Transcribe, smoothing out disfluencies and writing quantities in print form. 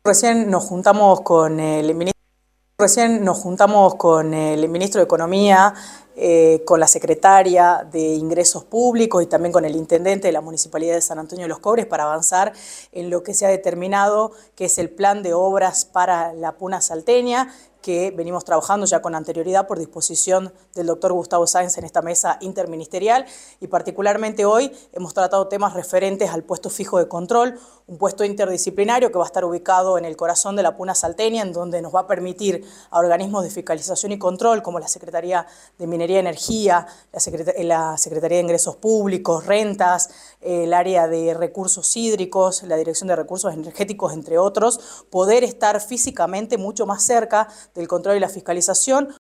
Recién nos juntamos con el ministro de Economía, con la secretaria de Ingresos Públicos y también con el intendente de la Municipalidad de San Antonio de los Cobres para avanzar en lo que se ha determinado que es el plan de obras para la Puna Salteña, que venimos trabajando ya con anterioridad por disposición del doctor Gustavo Sáenz en esta mesa interministerial, y particularmente hoy hemos tratado temas referentes al puesto fijo de control, un puesto interdisciplinario que va a estar ubicado en el corazón de la Puna Salteña, en donde nos va a permitir a organismos de fiscalización y control como la Secretaría de Minería y Energía, la Secretaría de Ingresos Públicos, Rentas, el área de recursos hídricos, la Dirección de Recursos Energéticos, entre otros, poder estar físicamente mucho más cerca del control y la fiscalización,